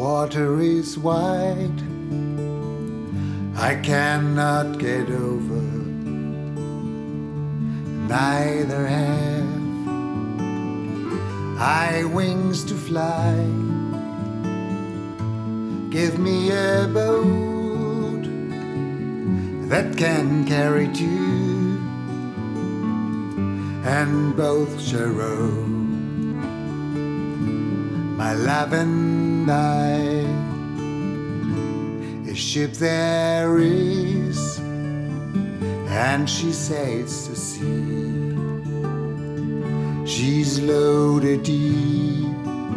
water is wide, I cannot get over, neither have I wings to fly. Give me a boat that can carry two, and both shall row, my love and I. A ship there is, and she sails the sea. She's loaded deep,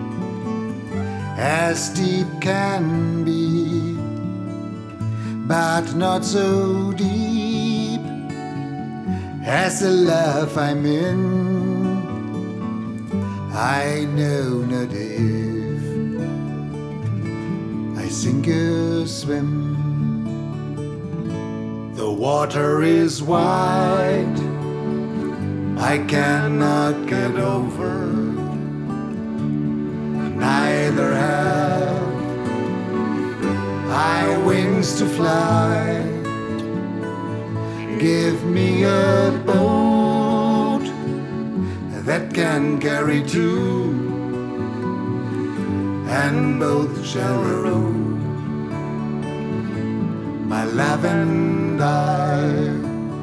as deep can be, but not so deep as the love I'm in. I know not if I sink or swim. The water is wide, I cannot get over, neither have I wings to fly. Give me a boat that can carry two, and both shall row, my love and I.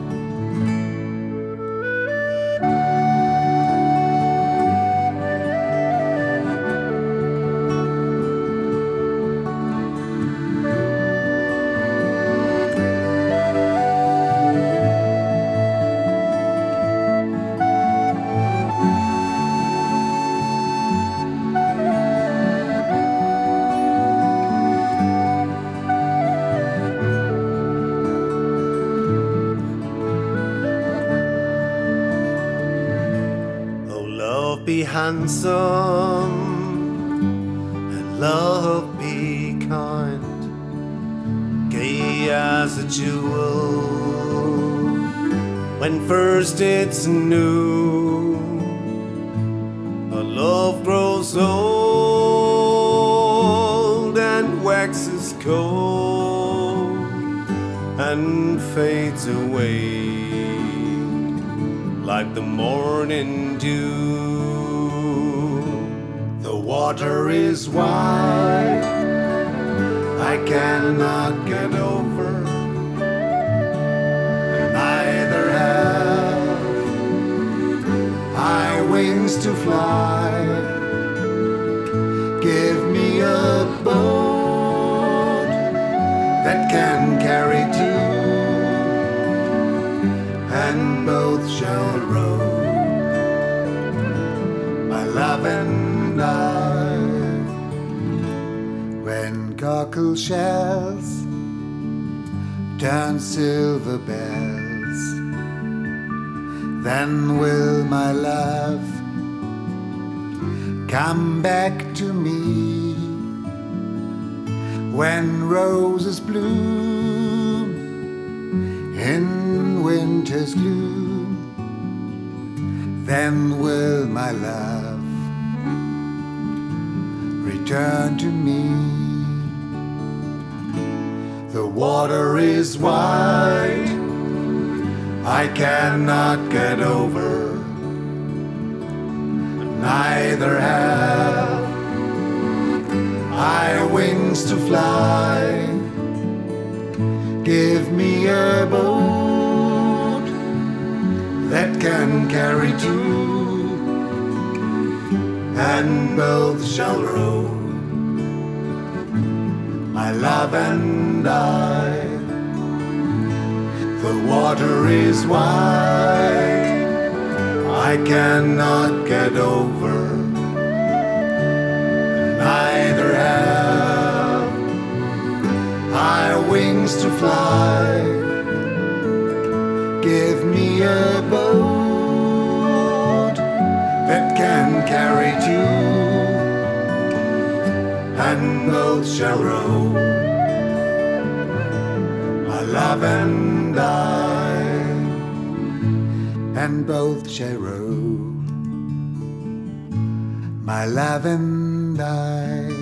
Be handsome and love be kind, gay as a jewel when first it's new. But love grows old and waxes cold and fades away like the morning dew. The water is wide, I cannot get over, neither have I wings to fly. Give me a boat that can carry two, and both shall row, my love and I. When cockle shells turn silver bells, then will my love come back to me. When roses bloom in winter's gloom, then will my love return to me. The water is wide, I cannot get over, neither have I wings to fly. Give me a boat that can carry two, and both shall row, my love and I. The water is wide, I cannot get over, neither have I wings to fly. Give me a boat that can carry two, and both shall row, my love and I, and both shall row, my love and I.